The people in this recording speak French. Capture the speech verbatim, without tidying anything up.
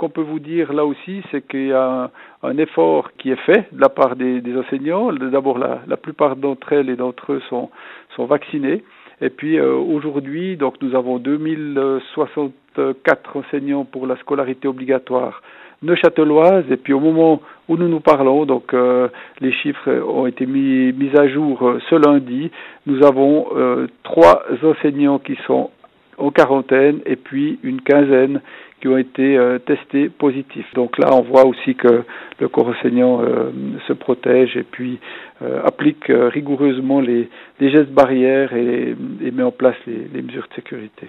qu'on peut vous dire là aussi, c'est qu'il y a un, un effort qui est fait de la part des, des enseignants. D'abord, la, la plupart d'entre elles et d'entre eux sont, sont vaccinés. Et puis euh, aujourd'hui, donc nous avons deux mille soixante-quatre enseignants pour la scolarité obligatoire neuchâteloise. Et puis au moment où nous nous parlons, donc euh, les chiffres ont été mis, mis à jour euh, ce lundi, nous avons euh, trois enseignants qui sont en quarantaine et puis une quinzaine qui ont été euh, testés positifs. Donc là, on voit aussi que le corps enseignant euh, se protège et puis euh, applique euh, rigoureusement les, les gestes barrières et, et met en place les, les mesures de sécurité.